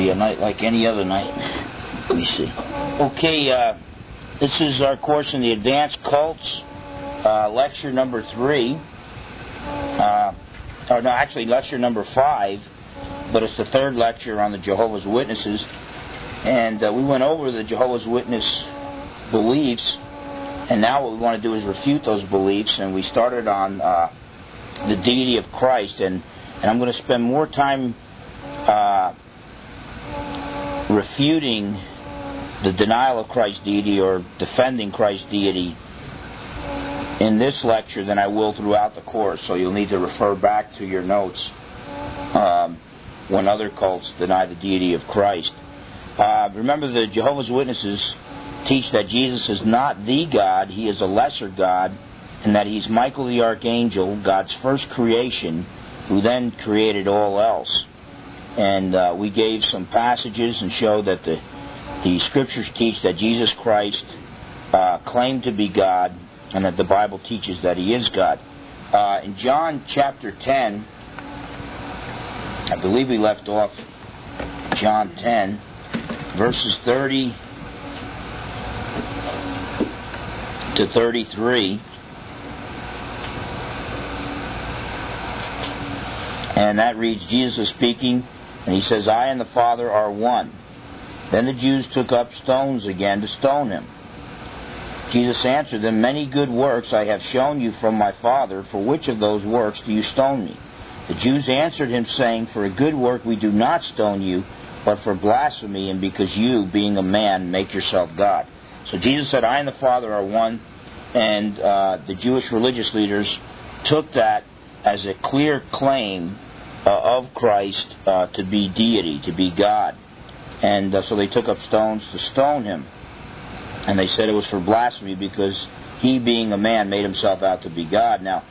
be a night like any other night. Let me see. Okay, this is our course in the Advanced Cults, lecture number 3. Lecture number 5, but it's the third lecture on the Jehovah's Witnesses. And we went over the Jehovah's Witness beliefs, and now what we want to do is refute those beliefs, and we started on the deity of Christ, and I'm going to spend more time refuting the denial of Christ's deity or defending Christ's deity in this lecture than I will throughout the course, so you'll need to refer back to your notes when other cults deny the deity of Christ. Remember, the Jehovah's Witnesses teach that Jesus is not the God, he is a lesser God, and that he's Michael the Archangel, God's first creation, who then created all else. And we gave some passages and showed that the Scriptures teach that Jesus Christ claimed to be God, and that the Bible teaches that he is God. In John chapter 10, I believe we left off John 10, verses 30 to 33. And that reads, Jesus is speaking, and he says, I and the Father are one. Then the Jews took up stones again to stone him. Jesus answered them, many good works I have shown you from my Father. For which of those works do you stone me? The Jews answered him, saying, for a good work we do not stone you, but for blasphemy, and because you, being a man, make yourself God. So Jesus said, I and the Father are one, and the Jewish religious leaders took that as a clear claim of Christ to be deity, to be God. And so they took up stones to stone him. And they said it was for blasphemy because he, being a man, made himself out to be God. Now,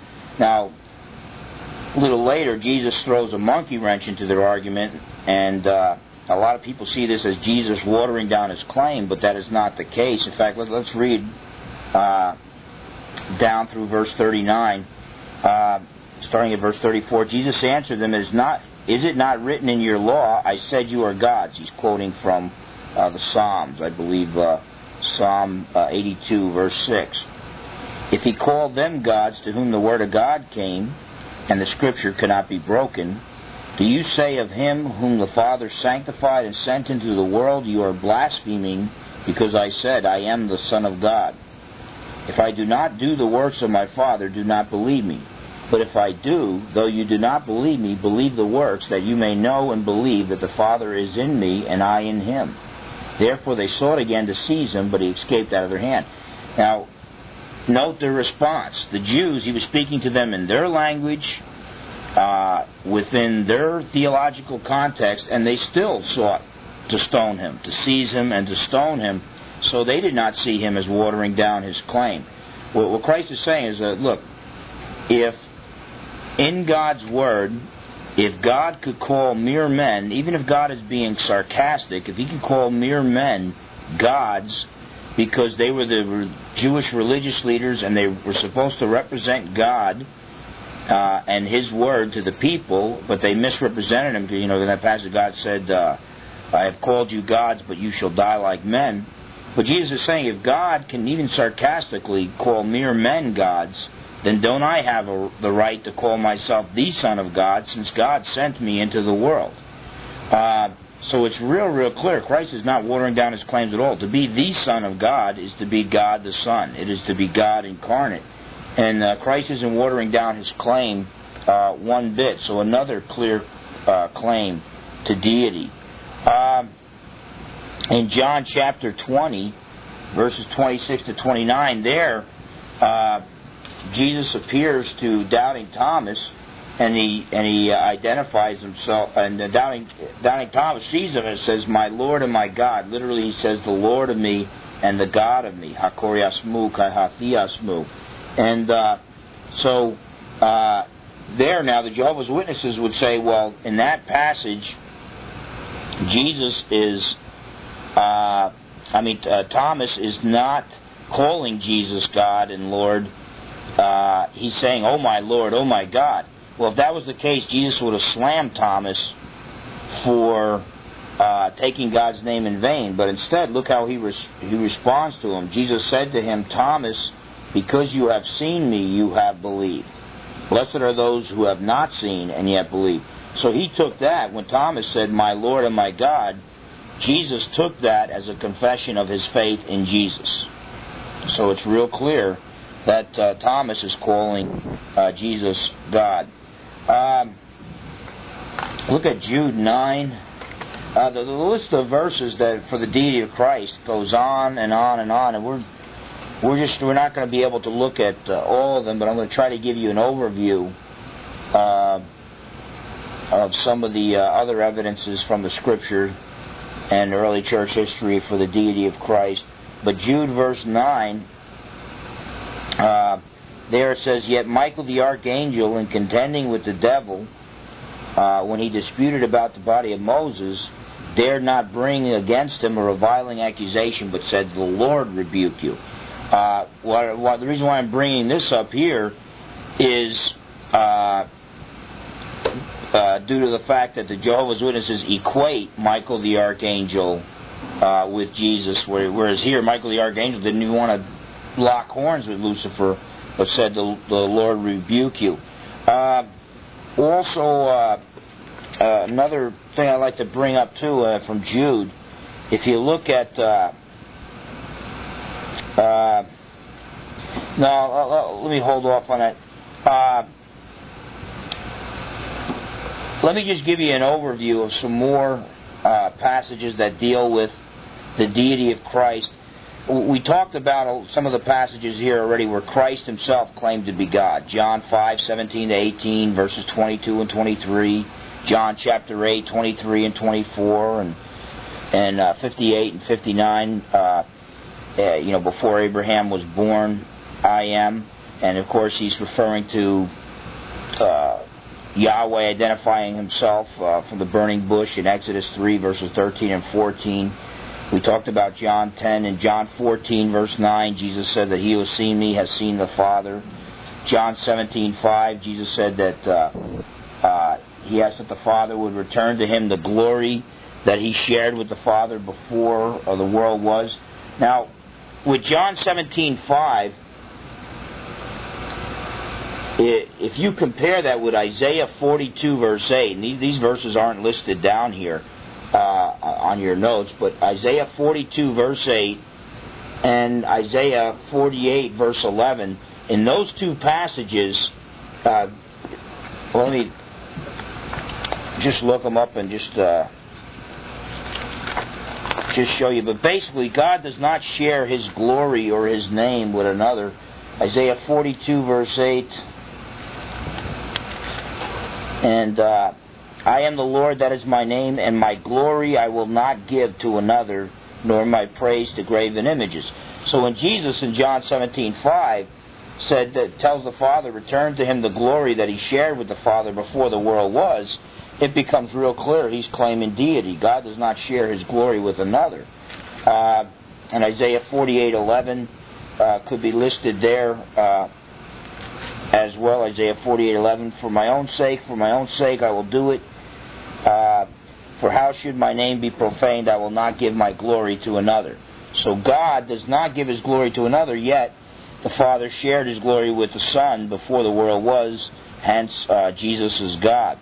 a little later, Jesus throws a monkey wrench into their argument, and a lot of people see this as Jesus watering down his claim, but that is not the case. In fact, let's read down through verse 39. Starting at verse 34, Jesus answered them, is it not written in your law, I said you are gods? He's quoting from the Psalms, I believe Psalm 82, verse 6. If he called them gods to whom the word of God came, and the scripture cannot be broken, do you say of him whom the Father sanctified and sent into the world, you are blaspheming, because I said, I am the Son of God? If I do not do the works of my Father, do not believe me. But if I do, though you do not believe me, believe the works, that you may know and believe that the Father is in me, and I in him. Therefore they sought again to seize him, but he escaped out of their hand. Now, note their response. The Jews, he was speaking to them in their language, within their theological context, and they still sought to stone him, to seize him and to stone him, so they did not see him as watering down his claim. What Christ is saying is that, look, if in God's Word, if God could call mere men, even if God is being sarcastic, if he could call mere men gods because they were the Jewish religious leaders and they were supposed to represent God and his word to the people, but they misrepresented him. You know, in that passage God said, I have called you gods, but you shall die like men. But Jesus is saying, if God can even sarcastically call mere men gods, then don't I have the right to call myself the Son of God, since God sent me into the world? So it's real clear. Christ is not watering down his claims at all. To be the Son of God is to be God the Son. It is to be God incarnate. And Christ isn't watering down his claim one bit. So another clear claim to deity. In John chapter 20, verses 26 to 29, there Jesus appears to doubting Thomas, and he identifies himself, and doubting Thomas sees him and says, my Lord and my God. Literally he says, the Lord of me and the God of me. Hakoriasmu kai hathiasmu. And so there now the Jehovah's Witnesses would say, well, in that passage Jesus is Thomas is not calling Jesus God and Lord. He's saying, oh my Lord, oh my God. Well, if that was the case, Jesus would have slammed Thomas for taking God's name in vain. But instead, look how he responds to him. Jesus said to him, Thomas, because you have seen me, you have believed. Blessed are those who have not seen and yet believe. So he took that. When Thomas said, my Lord and my God, Jesus took that as a confession of his faith in Jesus. So it's real clear that Thomas is calling Jesus God. Look at Jude 9. The list of verses that for the deity of Christ goes on and on and on, and we're not going to be able to look at all of them, but I'm going to try to give you an overview of some of the other evidences from the Scripture and early church history for the deity of Christ. But Jude verse 9, there it says, Yet Michael the archangel, in contending with the devil, when he disputed about the body of Moses, dared not bring against him a reviling accusation, but said, The Lord rebuke you. The reason why I'm bringing this up here is due to the fact that the Jehovah's Witnesses equate Michael the archangel with Jesus, whereas here Michael the archangel didn't even want to lock horns with Lucifer, but said, The Lord rebuke you. Also, another thing I'd like to bring up too from Jude, if you look at let me hold off on that. Let me just give you an overview of some more passages that deal with the deity of Christ. We talked about some of the passages here already where Christ himself claimed to be God. John 5:17-18, verses 22 and 23. John chapter 8, 23 and 24, and 58 and 59. Before Abraham was born, I am. And of course, he's referring to Yahweh identifying himself from the burning bush in Exodus 3, verses 13 and 14. We talked about John 10 and John 14, verse 9. Jesus said that he who has seen me has seen the Father. John 17:5, Jesus said that he asked that the Father would return to him the glory that he shared with the Father before the world was. Now, with John 17:5, if you compare that with Isaiah 42, verse 8, and these verses aren't listed down here on your notes, but Isaiah 42, verse 8, and Isaiah 48, verse 11, in those two passages, let me just look them up and just show you. But basically, God does not share his glory or his name with another. Isaiah 42, verse 8, and I am the Lord, that is my name, and my glory I will not give to another, nor my praise to graven images. So when Jesus in John 17:5 said that tells the Father, return to him the glory that he shared with the Father before the world was, it becomes real clear he's claiming deity. God does not share his glory with another. And Isaiah 48:11 could be listed there as well. Isaiah 48:11, for my own sake I will do it. For how should my name be profaned? I will not give my glory to another. So God does not give his glory to another, yet the Father shared his glory with the Son before the world was, hence Jesus is God.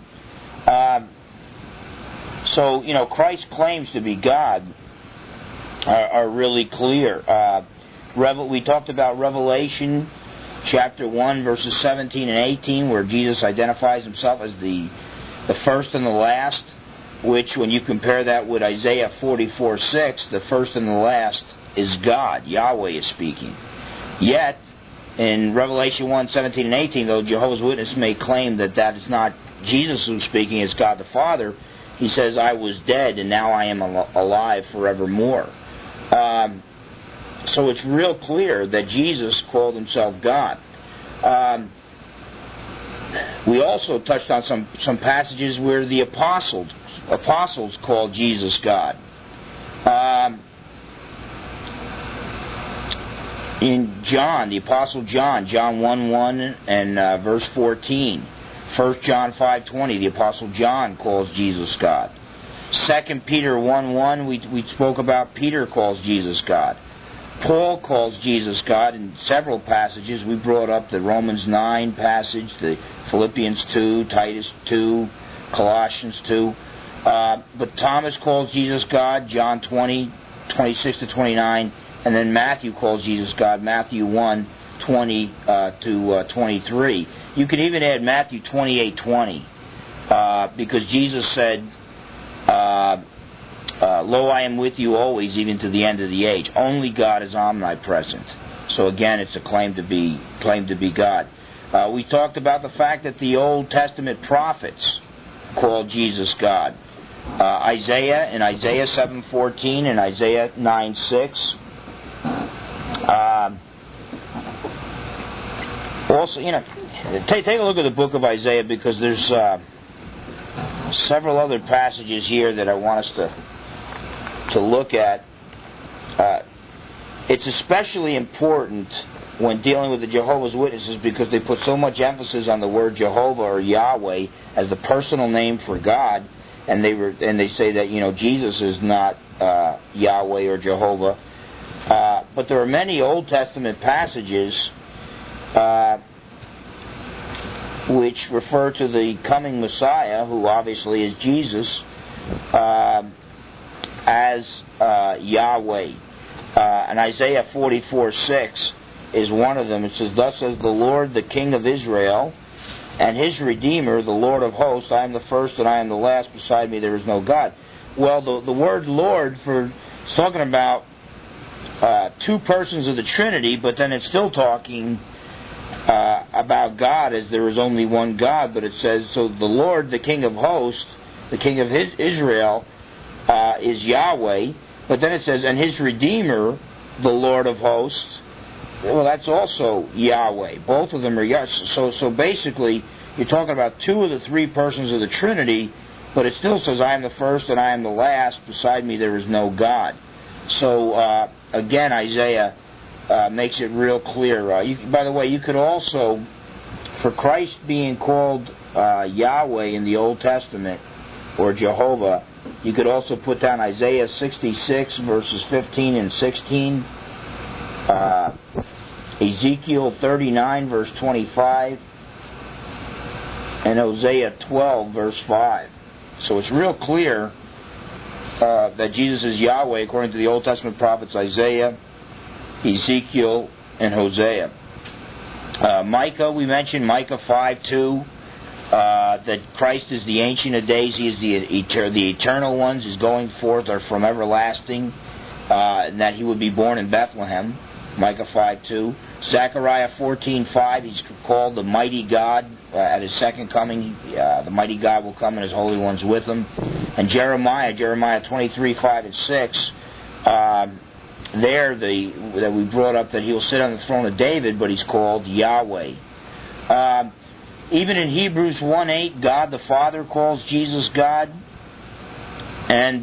So, Christ's claims to be God are really clear. We talked about Revelation chapter 1, verses 17 and 18, where Jesus identifies himself as the first and the last, which, when you compare that with Isaiah 44:6, the first and the last is God. Yahweh is speaking. Yet, in Revelation 1, 17 and 18, though Jehovah's Witness may claim that is not Jesus who's speaking, it's God the Father, he says, I was dead and now I am alive forevermore. So it's real clear that Jesus called himself God. We also touched on some passages where the apostles called Jesus God. In John, the Apostle John 1:1 and verse 14. 1 John 5:20, the Apostle John calls Jesus God. 2 Peter 1:1, we spoke about Peter calls Jesus God. Paul calls Jesus God in several passages. We brought up the Romans 9 passage, the Philippians 2, Titus 2, Colossians 2. But Thomas calls Jesus God, John 20, 26 to 29. And then Matthew calls Jesus God, Matthew 1, 20 to 23. You could even add Matthew 28:20, because Jesus said, "Lo, I am with you always, even to the end of the age." Only God is omnipresent. So again, it's a claim to be God. We talked about the fact that the Old Testament prophets called Jesus God. Isaiah in Isaiah 7:14 and Isaiah 9:6. Also, take a look at the book of Isaiah, because there's several other passages here that I want us to look at. It's especially important when dealing with the Jehovah's Witnesses, because they put so much emphasis on the word Jehovah or Yahweh as the personal name for God, and they say that Jesus is not Yahweh or Jehovah. But there are many Old Testament passages which refer to the coming Messiah, who obviously is Jesus, as Yahweh. And Isaiah 44:6 is one of them. It says, "Thus says the Lord, the King of Israel, and His Redeemer, the Lord of hosts, I am the first and I am the last, beside me there is no God." Well, the word Lord it's talking about two persons of the Trinity, but then it's still talking about God as there is only one God. But it says, so the Lord, the King of hosts, the King of Israel, is Yahweh. But then it says, and His Redeemer, the Lord of hosts. Well, that's also Yahweh. Both of them are Yahweh. So basically, you're talking about two of the three persons of the Trinity, but it still says, I am the first and I am the last, beside me there is no God. So, again, Isaiah makes it real clear. By the way, you could also, for Christ being called Yahweh in the Old Testament, or Jehovah, you could also put down Isaiah 66, verses 15 and 16, Ezekiel 39, verse 25, and Hosea 12, verse 5. So it's real clear that Jesus is Yahweh according to the Old Testament prophets Isaiah, Ezekiel, and Hosea. Micah, we mentioned Micah 5:2, that Christ is the Ancient of Days. He is the Eternal Ones. His going forth are from everlasting, and that He would be born in Bethlehem. Micah 5:2. Zechariah 14:5, He's called the Mighty God. At His second coming, the Mighty God will come and His Holy Ones with Him. And Jeremiah 23:5 and 6, that we brought up that He will sit on the throne of David, but He's called Yahweh. Even in Hebrews 1:8, God the Father calls Jesus God. And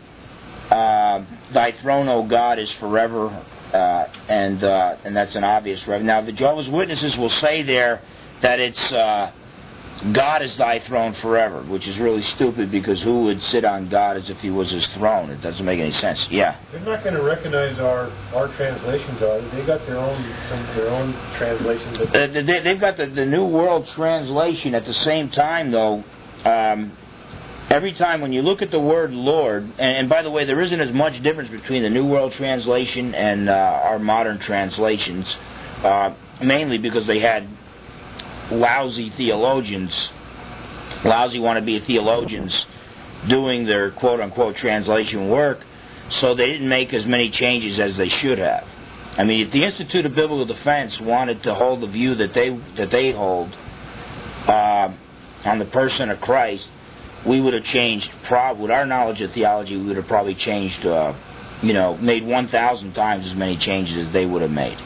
Thy throne, O God, is forever. And that's an obvious reference. Now, the Jehovah's Witnesses will say there that it's God is Thy throne forever, which is really stupid, because who would sit on God as if He was His throne? It doesn't make any sense. Yeah. They're not going to recognize our translations, are they? They got their own translations. They've got the New World Translation. At the same time, though, every time when you look at the word Lord, and by the way, there isn't as much difference between the New World Translation and our modern translations, mainly because they had lousy theologians, lousy wannabe theologians doing their quote-unquote translation work, so they didn't make as many changes as they should have. I mean, if the Institute of Biblical Defense wanted to hold the view that they hold on the person of Christ, we would have changed, with our knowledge of theology, we would have probably changed, made 1,000 times as many changes as they would have made.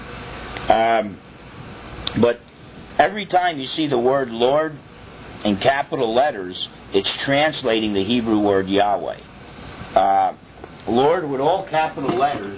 But every time you see the word Lord in capital letters, it's translating the Hebrew word Yahweh. Lord with all capital letters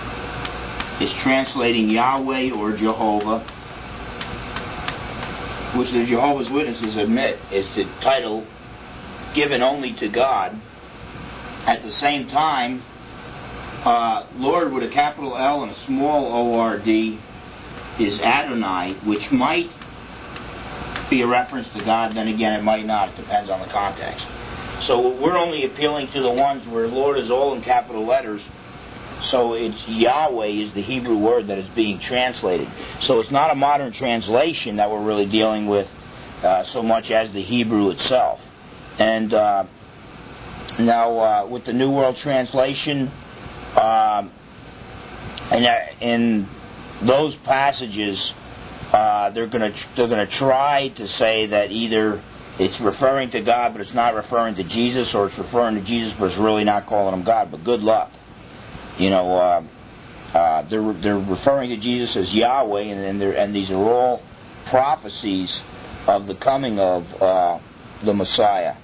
is translating Yahweh or Jehovah. which the Jehovah's Witnesses admit is the title given only to God. At the same time, Lord with a capital L and a small O-R-D is Adonai, which might be a reference to God, then again it might not. It depends on the context. So we're only appealing to the ones where Lord is all in capital letters. So it's Yahweh is the Hebrew word that is being translated. So it's not a modern translation that we're really dealing with so much as the Hebrew itself. And now with the New World Translation, in those passages, they're going to try to say that either it's referring to God but it's not referring to Jesus, or it's referring to Jesus but it's really not calling him God. But good luck. You know, they're referring to Jesus as Yahweh, and these are all prophecies of the coming of the Messiah.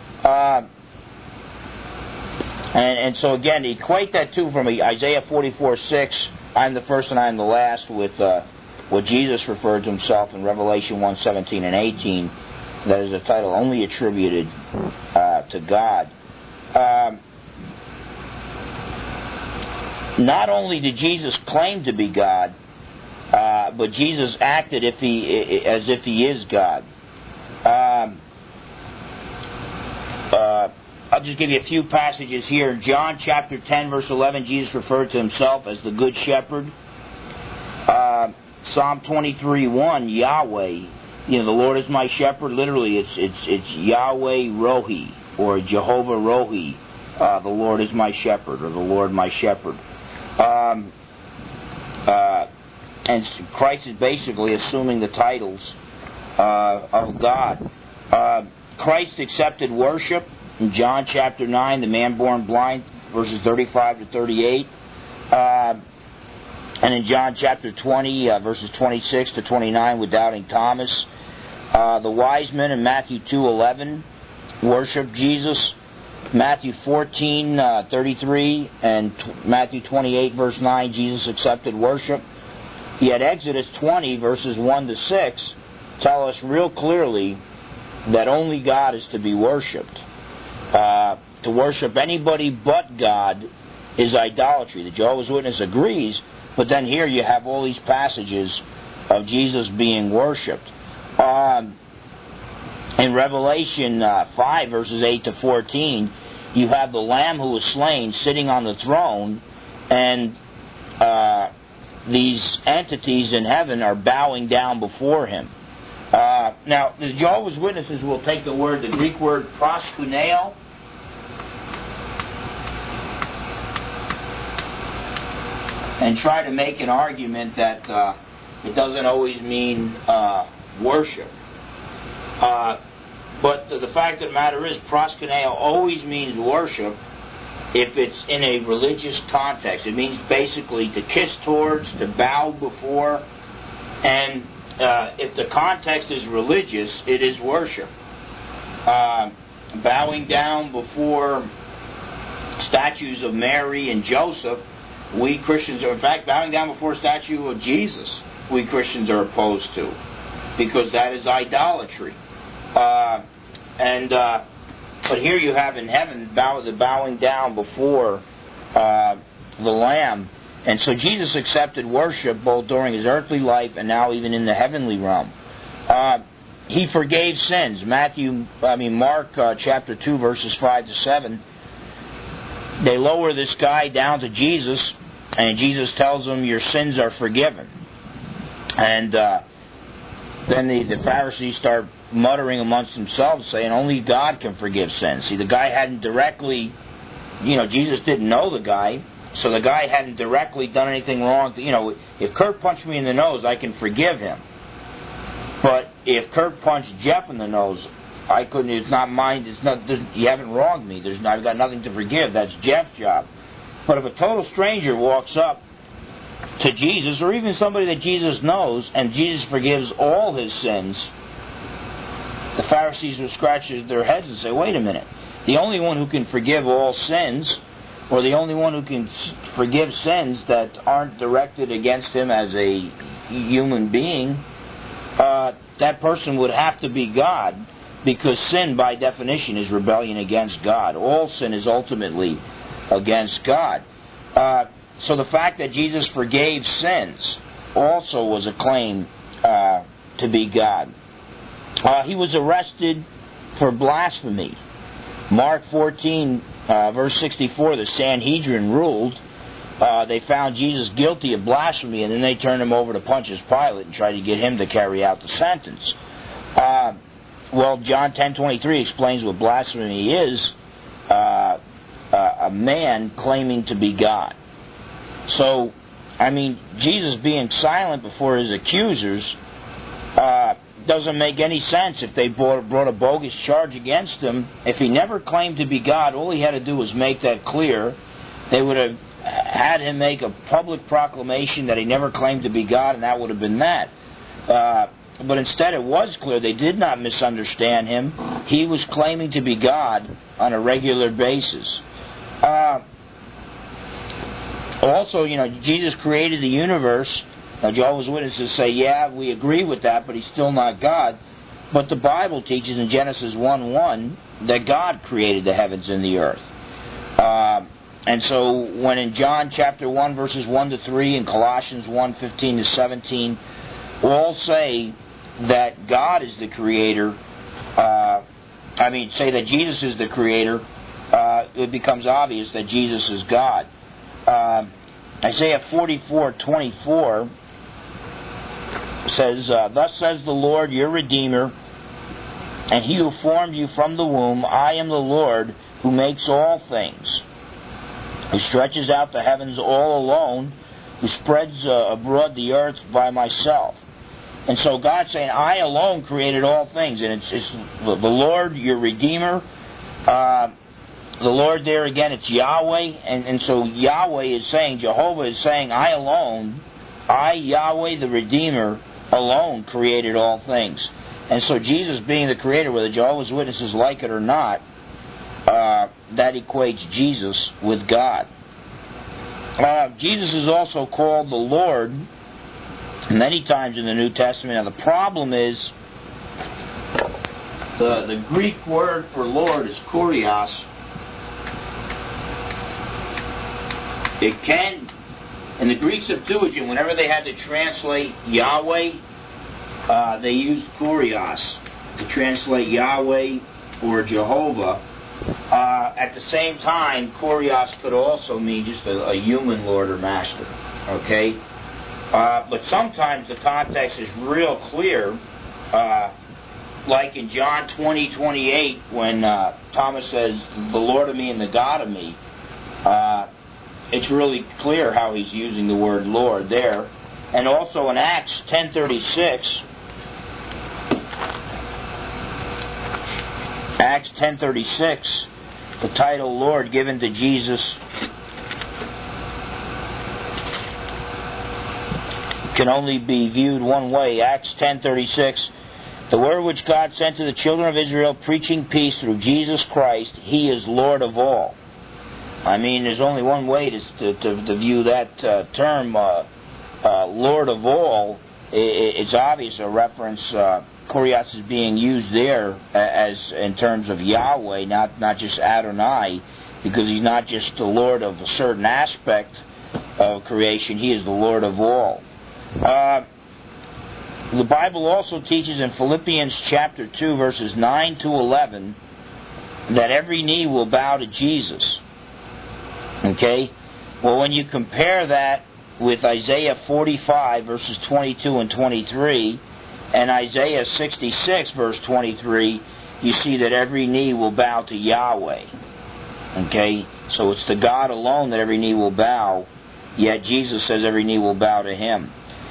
And so again, equate that too from Isaiah 44:6, I'm the first and I'm the last, with what Jesus referred to himself in Revelation 1:17 and 18. That is a title only attributed to God. Not only did Jesus claim to be God, but Jesus acted as if he is God. I'll just give you a few passages here. In John chapter 10, verse 11, Jesus referred to himself as the Good Shepherd. Psalm 23:1, Yahweh, the Lord is my shepherd. Literally, it's Yahweh Rohi, or Jehovah Rohi. The Lord is my shepherd, or the Lord my shepherd. And Christ is basically assuming the titles of God. Christ accepted worship in John chapter 9, the man born blind, verses 35 to 38. And in John chapter 20, verses 26 to 29, with doubting Thomas. The wise men in Matthew 2:11 worshiped Jesus. Matthew 14:33 and Matthew 28, verse 9, Jesus accepted worship. Yet Exodus 20, verses 1 to 6, tell us real clearly that only God is to be worshipped. To worship anybody but God is idolatry. The Jehovah's Witness agrees, but then here you have all these passages of Jesus being worshipped. In Revelation 5, verses 8 to 14, you have the Lamb who was slain sitting on the throne, and these entities in heaven are bowing down before him. Now, the Jehovah's Witnesses will take the Greek word proskuneo, and try to make an argument that it doesn't always mean worship. But the fact of the matter is, proskuneo always means worship if it's in a religious context. It means basically to kiss towards, to bow before, and if the context is religious, it is worship. Bowing down before statues of Mary and Joseph, we Christians are, in fact, bowing down before a statue of Jesus, we Christians are opposed to, because that is idolatry. But here you have in heaven the bowing down before the Lamb. And so Jesus accepted worship both during his earthly life and now even in the heavenly realm. He forgave sins. Mark chapter 2, verses 5 to 7. They lower this guy down to Jesus, and Jesus tells him, your sins are forgiven. And then the Pharisees start muttering amongst themselves, saying only God can forgive sins. See, the guy hadn't directly, Jesus didn't know the guy, so the guy hadn't directly done anything wrong. If Kurt punched me in the nose, I can forgive him. But if Kurt punched Jeff in the nose, I couldn't. It's not mine. You haven't wronged me. I've got nothing to forgive. That's Jeff's job. But if a total stranger walks up to Jesus, or even somebody that Jesus knows, and Jesus forgives all his sins, the Pharisees would scratch their heads and say, wait a minute. The only one who can forgive all sins, or the only one who can forgive sins that aren't directed against him as a human being, that person would have to be God, because sin, by definition, is rebellion against God. All sin is ultimately against God. So the fact that Jesus forgave sins also was a claim to be God. He was arrested for blasphemy. Mark 14, verse 64, the Sanhedrin ruled. They found Jesus guilty of blasphemy, and then they turned him over to Pontius Pilate and tried to get him to carry out the sentence. Well, John 10:23 explains what blasphemy is: a man claiming to be God. So, I mean, Jesus being silent before his accusers doesn't make any sense. If they brought a bogus charge against him, if he never claimed to be God, all he had to do was make that clear. They would have had him make a public proclamation that he never claimed to be God, and that would have been that. But instead it was clear they did not misunderstand him. He was claiming to be God on a regular basis. Also, Jesus created the universe. Now, Jehovah's Witnesses say, yeah, we agree with that, but he's still not God. But the Bible teaches in Genesis 1:1 that God created the heavens and the earth. And so when in John chapter 1, verses 1 to 3, and Colossians 1:15 to 17, all say that God is the creator, say that Jesus is the creator, it becomes obvious that Jesus is God. Isaiah 44:24 says, "Thus says the Lord, your Redeemer, and he who formed you from the womb, I am the Lord who makes all things, who stretches out the heavens all alone, who spreads abroad the earth by myself." And so God's saying, I alone created all things. And it's the Lord, your Redeemer. The Lord there again, it's Yahweh. And so Yahweh is saying, Jehovah is saying, I alone, I, Yahweh the Redeemer, alone created all things. And so Jesus being the creator, whether Jehovah's Witnesses like it or not, that equates Jesus with God. Jesus is also called the Lord many times in the New Testament. Now the problem is the Greek word for Lord is kurios. It can, in the Greek Septuagint, whenever they had to translate Yahweh, they used kurios to translate Yahweh or Jehovah. At the same time, kurios could also mean just a human lord or master. Okay? But sometimes the context is real clear, like in John 20:28, when Thomas says, the Lord of me and the God of me. It's really clear how he's using the word Lord there. And also in Acts 10:36, Acts 10:36, the title Lord given to Jesus can only be viewed one way. Acts 10:36, the word which God sent to the children of Israel, preaching peace through Jesus Christ, He is Lord of all. I mean, there's only one way to view that term, Lord of all. It's obvious a reference, kurios is being used there as in terms of Yahweh, not just Adonai, because He's not just the Lord of a certain aspect of creation, He is the Lord of all. The Bible also teaches in Philippians chapter 2, verses 9 to 11, that every knee will bow to Jesus. Okay? Well, when you compare that with Isaiah 45, verses 22 and 23, and Isaiah 66, verse 23, you see that every knee will bow to Yahweh. Okay? So it's to God alone that every knee will bow, yet Jesus says every knee will bow to Him.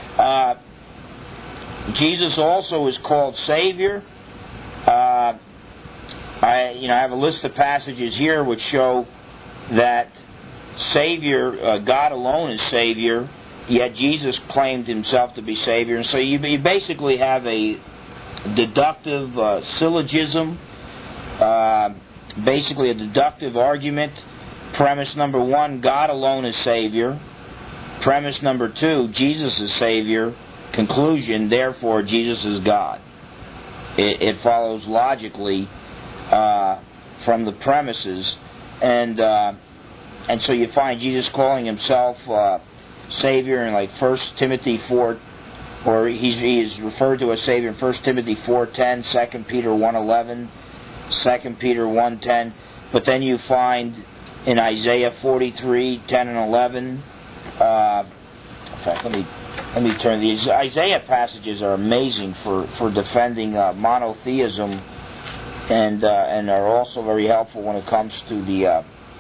Jesus also is called Savior. I have a list of passages here which show that Savior, God alone is Savior, yet Jesus claimed Himself to be Savior. And so you basically have a deductive syllogism, basically a deductive argument. Premise number 1, God alone is Savior. Premise number 2, Jesus is Savior. conclusion, therefore Jesus is God. It follows logically from the premises, and so you find Jesus calling himself Savior in like 1 Timothy 4, or he is referred to as Savior in 1 Timothy 4:10, 2 Peter 1:11, 2 Peter 1:10. But then you find in Isaiah 43:10 and 11. In fact, let me turn these. Isaiah passages are amazing for defending monotheism, and are also very helpful when it comes to the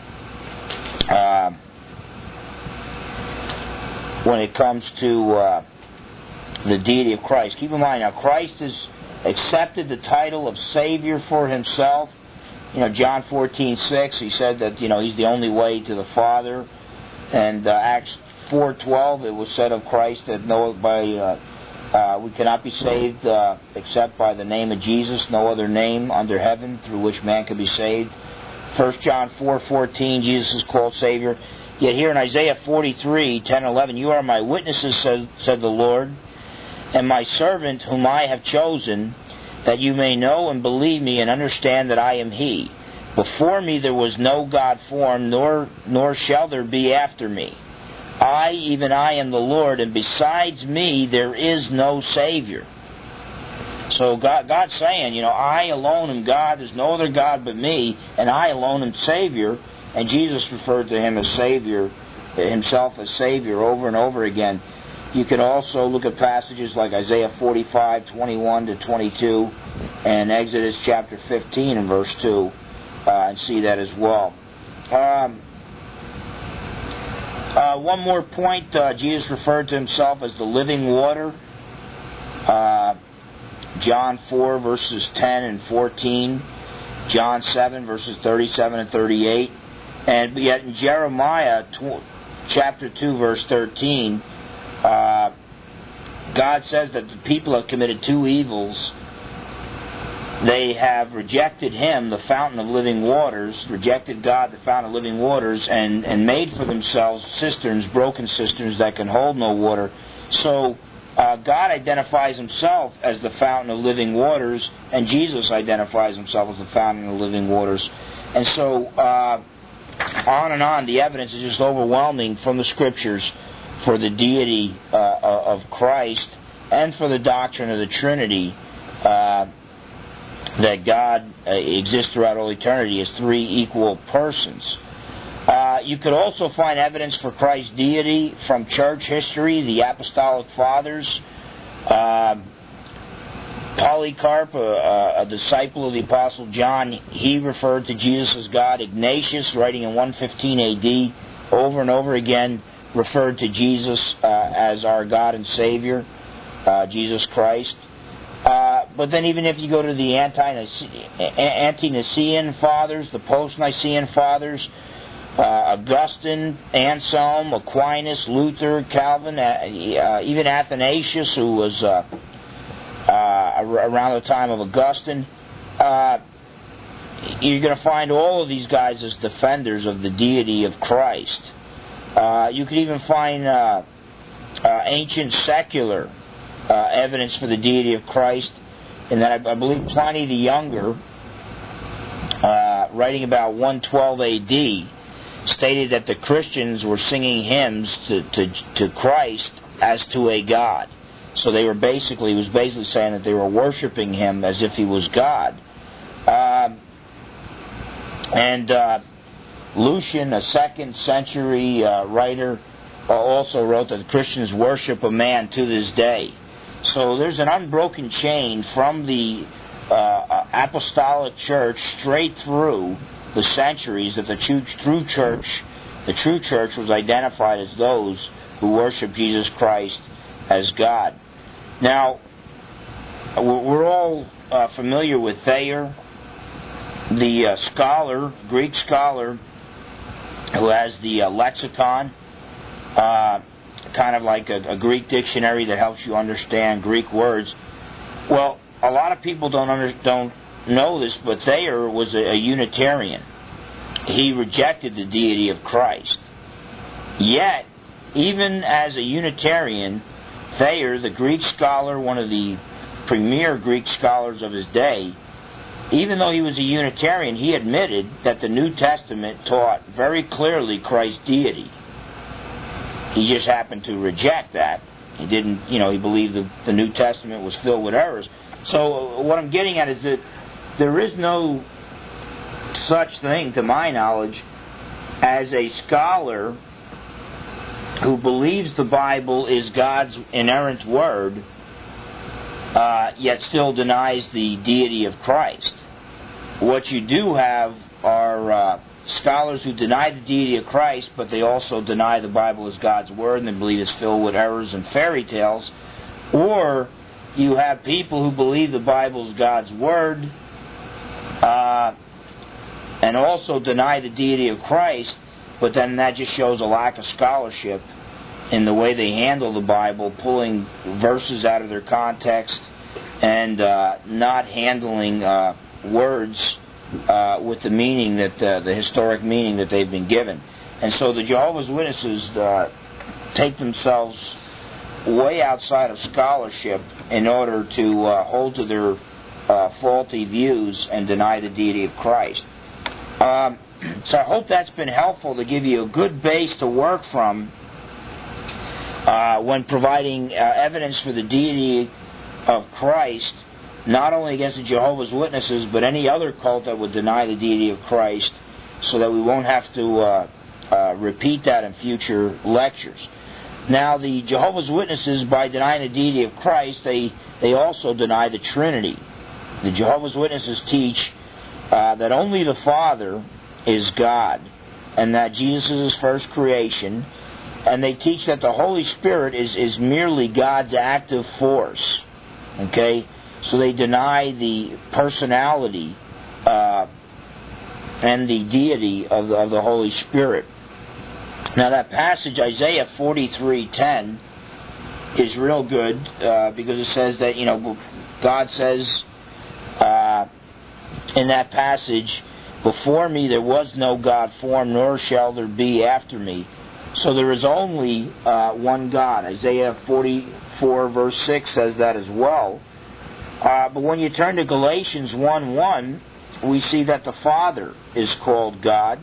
the deity of Christ. Keep in mind, now Christ has accepted the title of Savior for himself. John 14:6, he said that he's the only way to the Father, and Acts 4:12, it was said of Christ that we cannot be saved except by the name of Jesus, no other name under heaven through which man can be saved. 1 John 4:14, Jesus is called Savior. Yet here in Isaiah 43:10 and 11, you are my witnesses, said the Lord, and my servant whom I have chosen, that you may know and believe me and understand that I am He. Before me there was no God formed, nor shall there be after me. I, even I, am the Lord, and besides me there is no Savior. So God's saying, I alone am God, there's no other God but me, and I alone am Savior. And Jesus referred to him as Savior, himself as Savior over and over again. You can also look at passages like Isaiah 45:21 to 22, and Exodus chapter 15 and verse 2, and see that as well. One more point, Jesus referred to himself as the living water. John 4 verses 10 and 14, John 7 verses 37 and 38, and yet in Jeremiah chapter 2 verse 13, God says that the people have committed two evils. They have rejected Him, the fountain of living waters, rejected God, the fountain of living waters, and made for themselves cisterns, broken cisterns that can hold no water. So God identifies Himself as the fountain of living waters, and Jesus identifies Himself as the fountain of living waters. And so on and on, the evidence is just overwhelming from the Scriptures for the deity of Christ and for the doctrine of the Trinity, that God exists throughout all eternity as three equal persons. You could also find evidence for Christ's deity from church history, the Apostolic Fathers. Polycarp, a disciple of the Apostle John, he referred to Jesus as God. Ignatius, writing in 115 A.D., over and over again, referred to Jesus as our God and Savior, Jesus Christ. But then even if you go to the Ante-Nicene Fathers, the Post-Nicene Fathers, Augustine, Anselm, Aquinas, Luther, Calvin, even Athanasius, who was around the time of Augustine, you're going to find all of these guys as defenders of the deity of Christ. You could even find ancient secular evidence for the deity of Christ, in that I believe Pliny the Younger, writing about 112 A.D., stated that the Christians were singing hymns to Christ as to a God. So he was basically saying that they were worshiping Him as if He was God. And Lucian, a 2nd century writer, also wrote that Christians worship a man to this day. So there's an unbroken chain from the Apostolic Church straight through the centuries that the true church was identified as those who worship Jesus Christ as God. Now, we're all familiar with Thayer, the Greek scholar, who has the lexicon, kind of like a Greek dictionary that helps you understand Greek words. Well, a lot of people don't know this, but Thayer was a Unitarian. He rejected the deity of Christ. Yet, even as a Unitarian, Thayer, the Greek scholar, one of the premier Greek scholars of his day, even though he was a Unitarian, he admitted that the New Testament taught very clearly Christ's deity. He just happened to reject that. He didn't, he believed the New Testament was filled with errors. So what I'm getting at is that there is no such thing, to my knowledge, as a scholar who believes the Bible is God's inerrant word, yet still denies the deity of Christ. What you do have are scholars who deny the deity of Christ, but they also deny the Bible is God's word and they believe it's filled with errors and fairy tales. Or you have people who believe the Bible is God's word and also deny the deity of Christ, but then that just shows a lack of scholarship in the way they handle the Bible, pulling verses out of their context and not handling words with the meaning that the historic meaning that they've been given. And so the Jehovah's Witnesses take themselves way outside of scholarship in order to hold to their faulty views and deny the deity of Christ. So I hope that's been helpful to give you a good base to work from when providing evidence for the deity of Christ, not only against the Jehovah's Witnesses, but any other cult that would deny the deity of Christ, so that we won't have to repeat that in future lectures. Now, the Jehovah's Witnesses, by denying the deity of Christ, they also deny the Trinity. The Jehovah's Witnesses teach that only the Father is God, and that Jesus is His first creation, and they teach that the Holy Spirit is merely God's active force. Okay? So they deny the personality and the deity of the Holy Spirit. Now that passage, Isaiah 43:10, is real good because it says that, God says in that passage, "Before me there was no God formed, nor shall there be after me." So there is only one God. Isaiah 44 verse 6 says that as well. But when you turn to Galatians 1:1, we see that the Father is called God.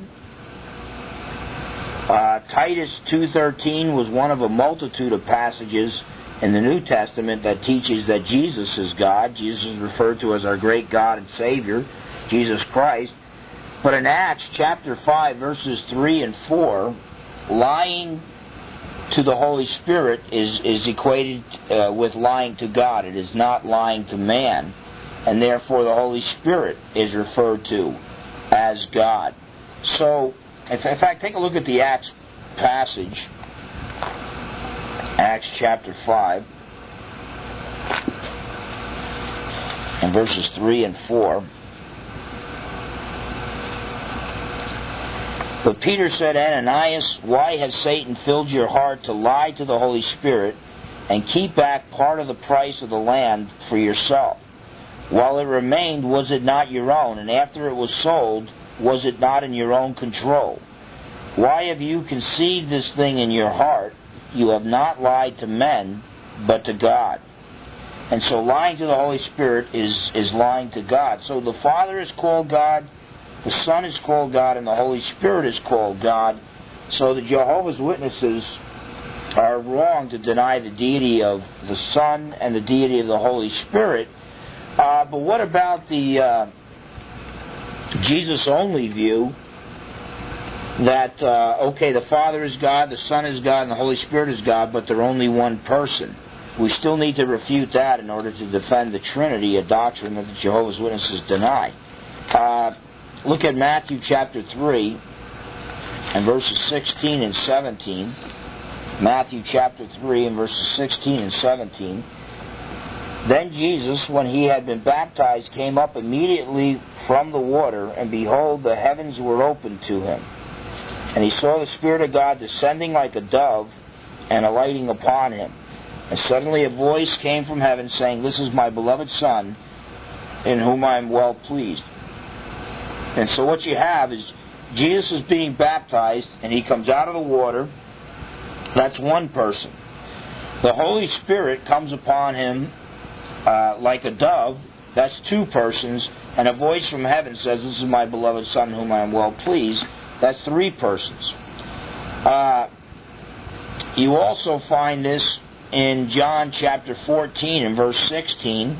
Titus 2:13 was one of a multitude of passages in the New Testament that teaches that Jesus is God. Jesus is referred to as our great God and Savior, Jesus Christ. But in Acts chapter 5 verses 3 and 4, lying to the Holy Spirit is equated with lying to God. It is not lying to man, and therefore the Holy Spirit is referred to as God. So, in fact, take a look at the Acts passage, Acts chapter 5, and verses 3 and 4. But Peter said, "Ananias, why has Satan filled your heart to lie to the Holy Spirit and keep back part of the price of the land for yourself? While it remained, was it not your own? And after it was sold, was it not in your own control? Why have you conceived this thing in your heart? You have not lied to men, but to God." And so lying to the Holy Spirit is lying to God. So the Father is called God, the Son is called God, and the Holy Spirit is called God. So the Jehovah's Witnesses are wrong to deny the deity of the Son and the deity of the Holy Spirit. But what about the Jesus-only view that, the Father is God, the Son is God, and the Holy Spirit is God, but they're only one person? We still need to refute that in order to defend the Trinity, a doctrine that the Jehovah's Witnesses deny. Look at Matthew chapter 3 and verses 16 and 17. Matthew chapter 3 and verses 16 and 17. "Then Jesus, when he had been baptized, came up immediately from the water, and behold, the heavens were opened to him. And he saw the Spirit of God descending like a dove and alighting upon him. And suddenly a voice came from heaven saying, 'This is my beloved Son, in whom I am well pleased.'" And so what you have is Jesus is being baptized, and he comes out of the water. That's one person. The Holy Spirit comes upon him like a dove. That's two persons. And a voice from heaven says, "This is my beloved Son, in whom I am well pleased." That's three persons. You also find this in John chapter 14 and verse 16.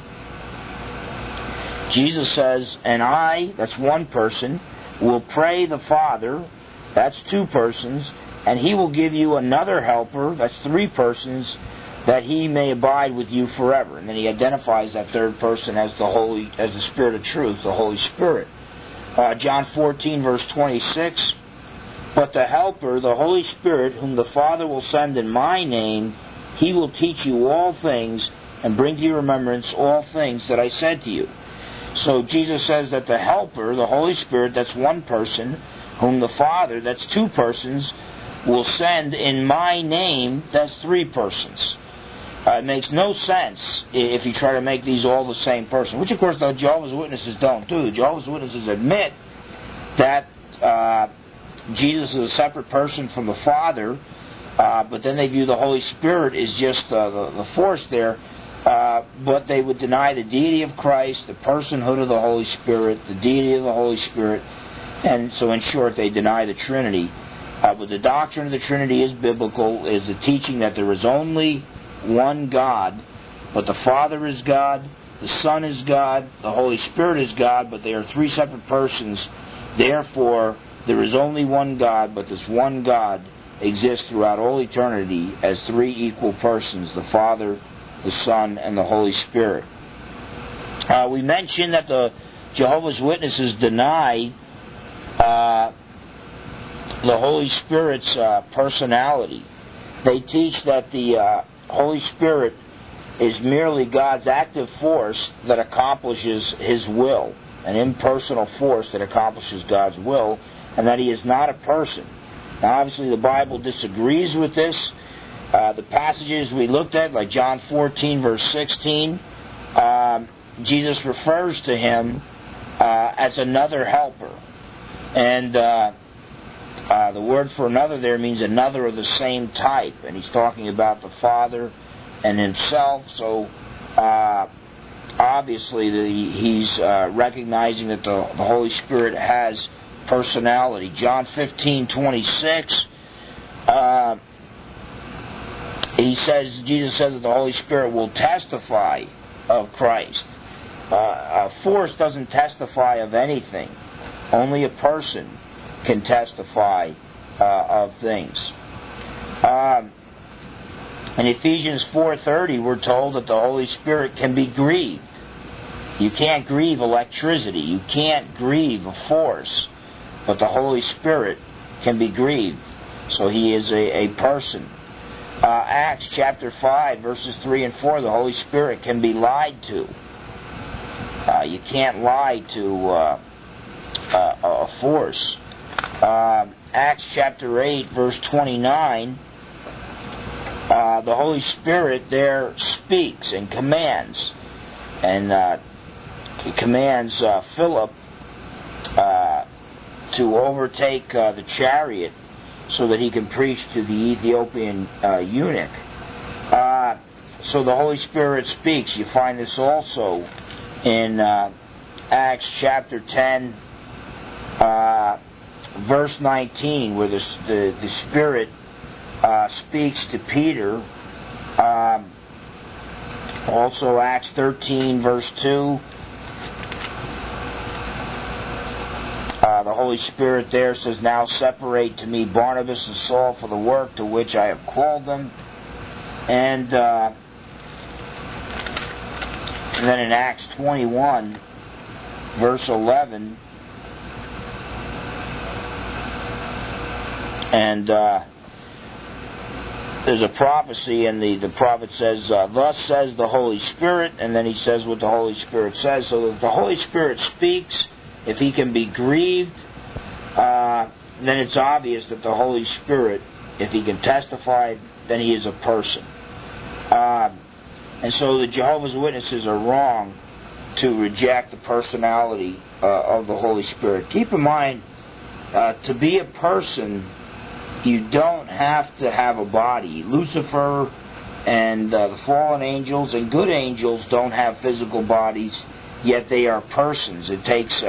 Jesus says, "And I," that's one person, "will pray the Father," that's two persons, "and He will give you another helper," that's three persons, "that He may abide with you forever." And then He identifies that third person as the Spirit of truth, the Holy Spirit. John 14 verse 26, "But the Helper, the Holy Spirit, whom the Father will send in my name, He will teach you all things and bring to your remembrance all things that I said to you." So Jesus says that the Helper, the Holy Spirit, that's one person, whom the Father, that's two persons, will send in my name, that's three persons. It makes no sense if you try to make these all the same person, which of course the Jehovah's Witnesses don't do. The Jehovah's Witnesses admit that Jesus is a separate person from the Father, but then they view the Holy Spirit as just the force there. But they would deny the deity of Christ, the personhood of the Holy Spirit, the deity of the Holy Spirit, and so in short they deny the Trinity. But the doctrine of the Trinity is biblical, is the teaching that there is only one God, but the Father is God, the Son is God, the Holy Spirit is God, but they are three separate persons. Therefore, there is only one God, but this one God exists throughout all eternity as three equal persons, the Father, the Son, and the Holy Spirit. We mentioned that the Jehovah's Witnesses deny the Holy Spirit's personality. They teach that the Holy Spirit is merely God's active force that accomplishes His will, an impersonal force that accomplishes God's will, and that He is not a person. Now, obviously, the Bible disagrees with this. The passages we looked at, like John 14, verse 16, Jesus refers to Him as another helper. And the word for another there means another of the same type. And He's talking about the Father and Himself. So, obviously, He's recognizing that the Holy Spirit has personality. John 15:26, Jesus says that the Holy Spirit will testify of Christ. A force doesn't testify of anything. Only a person can testify of things. In Ephesians 4:30, we're told that the Holy Spirit can be grieved. You can't grieve electricity. You can't grieve a force. But the Holy Spirit can be grieved. So He is a person. Acts chapter 5, verses 3 and 4, the Holy Spirit can be lied to. You can't lie to a force. Acts chapter 8, verse 29, the Holy Spirit there speaks and commands. And He commands Philip to overtake the chariot so that he can preach to the Ethiopian eunuch. So the Holy Spirit speaks. You find this also in Acts chapter 10, verse 19, where the Spirit speaks to Peter. Also Acts 13, verse 2. The Holy Spirit there says, "Now separate to me Barnabas and Saul for the work to which I have called them." And then in Acts 21, verse 11, and there's a prophecy, and the prophet says, "Thus says the Holy Spirit," and then he says what the Holy Spirit says. So if the Holy Spirit speaks, if He can be grieved, then it's obvious that the Holy Spirit, if He can testify, then He is a person. And so the Jehovah's Witnesses are wrong to reject the personality of the Holy Spirit. Keep in mind, to be a person, you don't have to have a body. Lucifer and the fallen angels and good angels don't have physical bodies, yet they are persons. It takes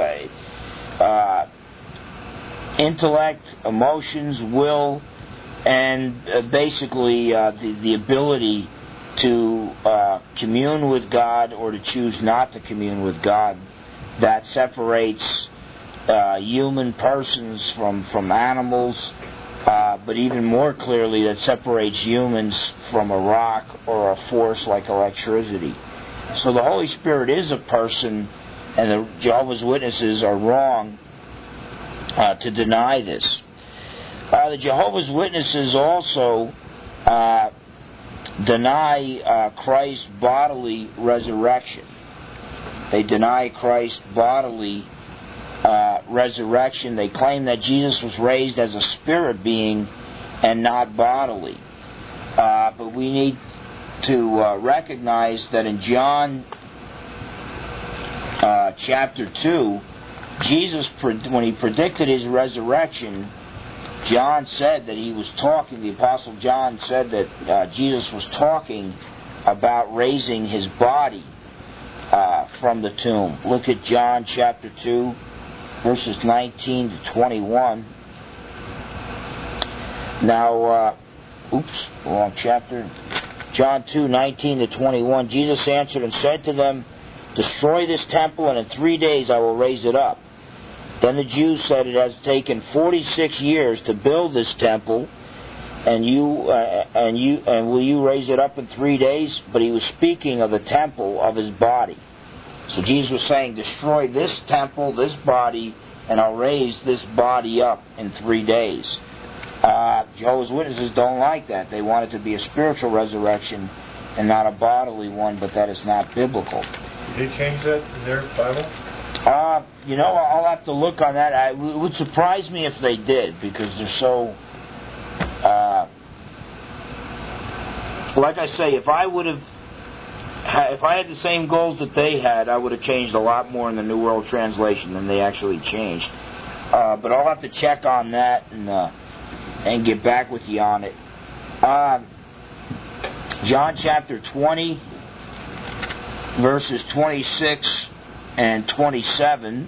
intellect, emotions, will, and basically the ability to commune with God or to choose not to commune with God that separates human persons from animals, but even more clearly that separates humans from a rock or a force like electricity. So the Holy Spirit is a person, and the Jehovah's Witnesses are wrong to deny this. The Jehovah's Witnesses also deny Christ's bodily resurrection. They deny Christ's bodily resurrection. They claim that Jesus was raised as a spirit being and not bodily. But we need to recognize that in John chapter 2, Jesus, when he predicted his resurrection, John said that he was talking, the Apostle John said that Jesus was talking about raising his body from the tomb. Look at John chapter 2, verses 19 to 21. Now, wrong chapter. John 2, 19 to 21. Jesus answered and said to them, "Destroy this temple, and in 3 days I will raise it up." Then the Jews said, "It has taken 46 years to build this temple, and will you raise it up in 3 days?" But he was speaking of the temple of his body. So Jesus was saying, destroy this temple, this body, and I'll raise this body up in 3 days. Jehovah's Witnesses don't like that. They want it to be a spiritual resurrection and not a bodily one, but that is not biblical. Did they change that in their Bible? I'll have to look on that. It would surprise me if they did, because they're so... like I say, if I had the same goals that they had, I would have changed a lot more in the New World Translation than they actually changed. But I'll have to check on that and get back with you on it. John chapter 20, verses 26 and 27.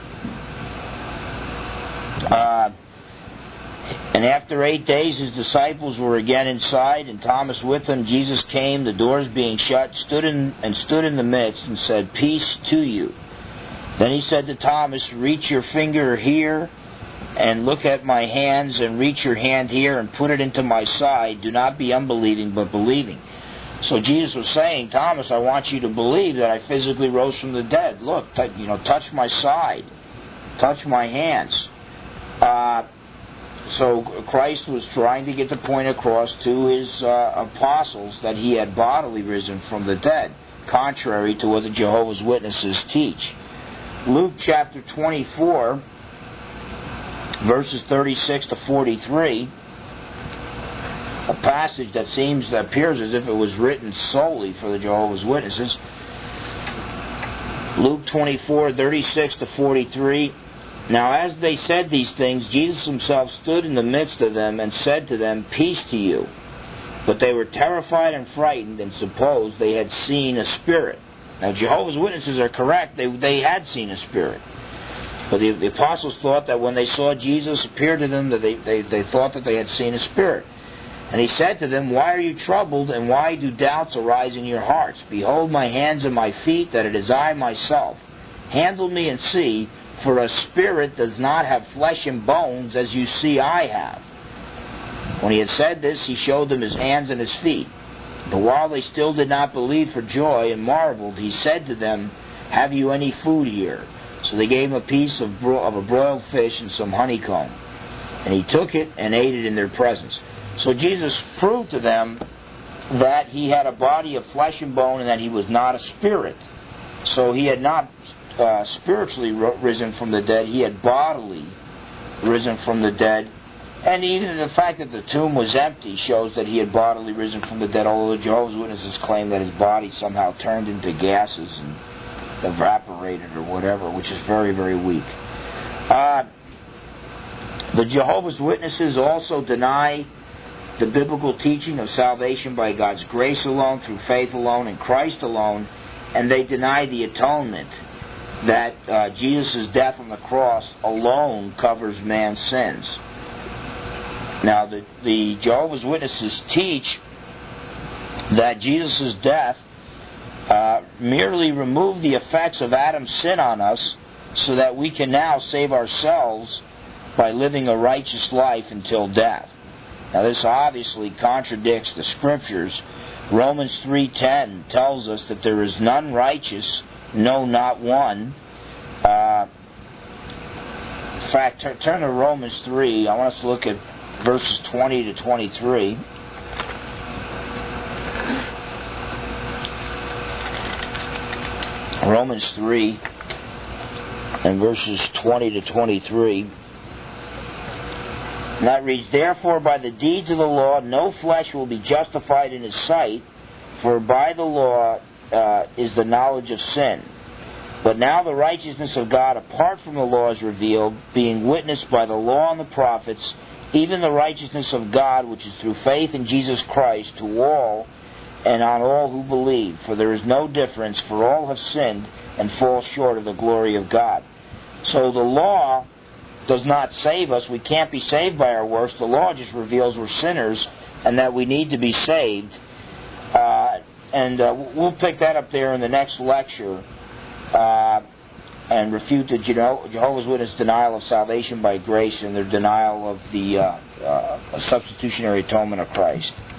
And after 8 days his disciples were again inside, and Thomas with them. Jesus came, the doors being shut, stood in the midst, and said, "Peace to you." Then he said to Thomas, "Reach your finger here, and look at my hands, and reach your hand here, and put it into my side. Do not be unbelieving, but believing." So Jesus was saying, Thomas, I want you to believe that I physically rose from the dead. Look, touch my side, touch my hands. So Christ was trying to get the point across to his apostles that he had bodily risen from the dead, contrary to what the Jehovah's Witnesses teach. Luke chapter 24, verses 36 to 43, a passage that appears as if it was written solely for the Jehovah's Witnesses. Luke 24, 36 to 43. Now as they said these things, Jesus himself stood in the midst of them and said to them, "Peace to you." But they were terrified and frightened and supposed they had seen a spirit. Now Jehovah's Witnesses are correct. They had seen a spirit. But the apostles thought that when they saw Jesus appear to them, that they thought that they had seen a spirit. And he said to them, "Why are you troubled, and why do doubts arise in your hearts? Behold my hands and my feet, that it is I myself. Handle me and see, for a spirit does not have flesh and bones, as you see I have." When he had said this, he showed them his hands and his feet. But while they still did not believe for joy and marveled, he said to them, "Have you any food here?" So they gave him a piece of a broiled fish and some honeycomb. And he took it and ate it in their presence. So Jesus proved to them that he had a body of flesh and bone and that he was not a spirit. So he had not spiritually risen from the dead. He had bodily risen from the dead. And even the fact that the tomb was empty shows that he had bodily risen from the dead, although the Jehovah's Witnesses claim that his body somehow turned into gases and evaporated or whatever, which is very, very weak. The Jehovah's Witnesses also deny the biblical teaching of salvation by God's grace alone, through faith alone, in Christ alone, and they deny the atonement that Jesus' death on the cross alone covers man's sins. Now, the Jehovah's Witnesses teach that Jesus' death merely removed the effects of Adam's sin on us so that we can now save ourselves by living a righteous life until death. Now, this obviously contradicts the Scriptures. Romans 3:10 tells us that there is none righteous, no, not one. In fact, turn to Romans 3. I want us to look at verses 20 to 23. Romans 3 and verses 20 to 23. And that reads, "Therefore by the deeds of the law no flesh will be justified in his sight, for by the law is the knowledge of sin. But now the righteousness of God apart from the law is revealed, being witnessed by the law and the prophets, even the righteousness of God which is through faith in Jesus Christ to all and on all who believe. For there is no difference, for all have sinned and fall short of the glory of God." So the law does not save us. We can't be saved by our works. The law just reveals we're sinners and that we need to be saved. We'll pick that up there in the next lecture and refute the Jehovah's Witness denial of salvation by grace and their denial of the substitutionary atonement of Christ.